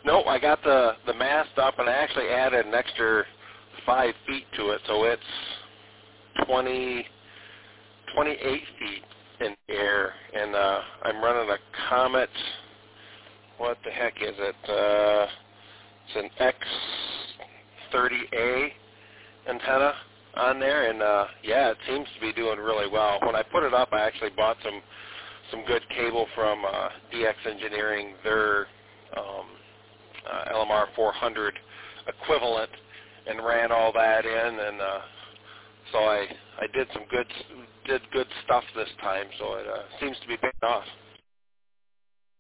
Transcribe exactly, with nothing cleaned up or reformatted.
Nope, I got the, the mast up, and I actually added an extra five feet to it, so it's twenty, twenty-eight feet in the air, and uh, I'm running a Comet. What the heck is it? Uh, it's an X thirty A antenna on there, and uh, yeah, it seems to be doing really well. When I put it up, I actually bought some some good cable from uh, D X Engineering, their um, uh, L M R four hundred equivalent, and ran all that in, and uh, so I I did some good did good stuff this time. So it uh, seems to be paying off.